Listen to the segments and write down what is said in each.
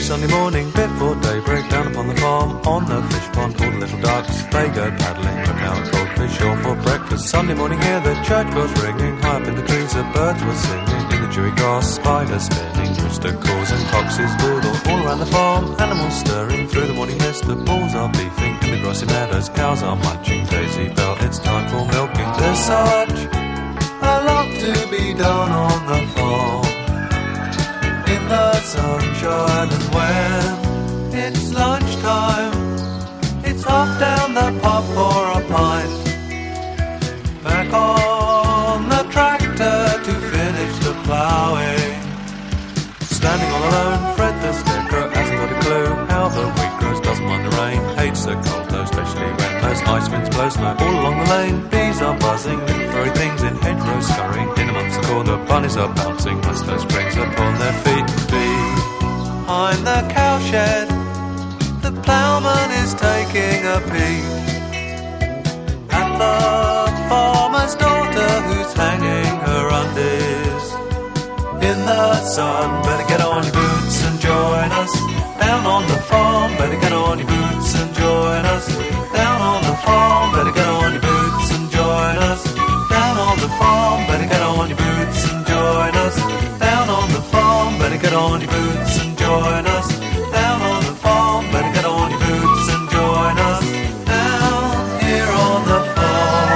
Sunday morning, before daybreak, down upon the farm, on the fish pond, all the little ducks, they go paddling, look out goldfish all for breakfast. Sunday morning, hear the church bells ringing, high up in the trees, the birds were singing, in the dewy grass, spiders spinning, rooster calls and foxes doodle, all around the farm, animals stirring, through the morning mist, the bulls are beefing, in the grassy meadows, cows are munching, Daisy Bell, it's time for milking. There's such a lot to be done on the farm, in the sunshine, and when it's lunchtime, it's off down the pub for a pint, back on the tractor to finish the ploughing. Standing all alone, Fred the scarecrow hasn't got a clue how the wheat grows, doesn't mind the rain, hates the cold though, especially when those ice winds blow snow all along the lane. Bees are buzzing, little furry things in hedgerows scurrying, in amongst the corn the bunnies are bouncing, Musto springs upon their feet. Behind the cowshed, the ploughman is taking a peek at the farmer's daughter who's hanging her undies in the sun. Better get on your boots and join us down on the farm. Better get on your boots and join us down on the farm. Better get on your boots and join us down on the farm. Better get on your boots and join us down on the farm. Better get on your boots and join us down on the farm. Better get on your boots and join us down here on the farm.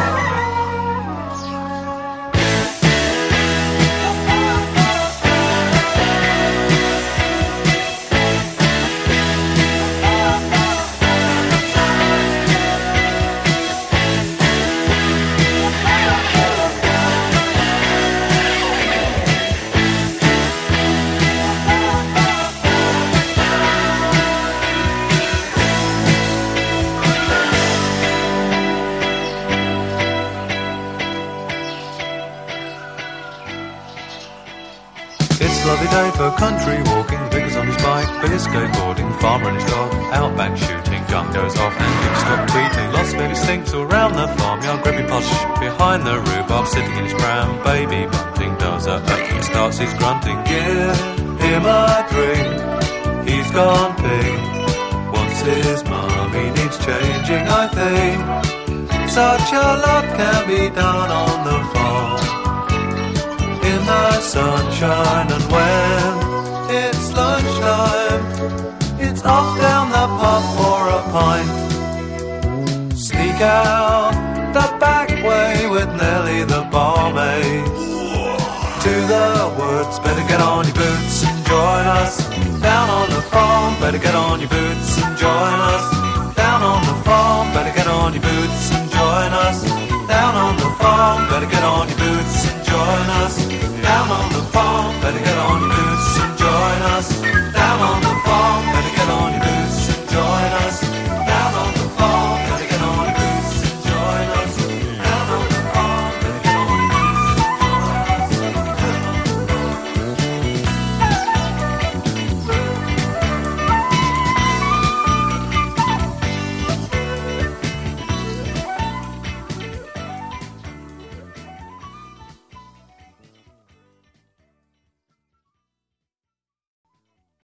It's a lovely day for country walking, the Vicar's on his bike, Billy's skateboarding, farmer and his dog, out back shooting, gun goes off and pigs stop tweeting, lots of baby stinks all round the farmyard, Grippy Posh behind the rhubarb, sitting in his pram, baby bunting, does a he starts his grunting, give him a drink, he's gone pink, wants his mum, he needs changing I think, such a lot can be done on the farm, in the sunshine, and when it's lunchtime, it's off down the pub for a pint. Sneak out the back way with Nellie the barmaid to the woods. Better get on your boots and join us down on the farm. Better get on your boots and join us down on the farm. Better get on your boots and join us down on the farm. Better get on your boots and join us down on the farm. Better get on your boots and join us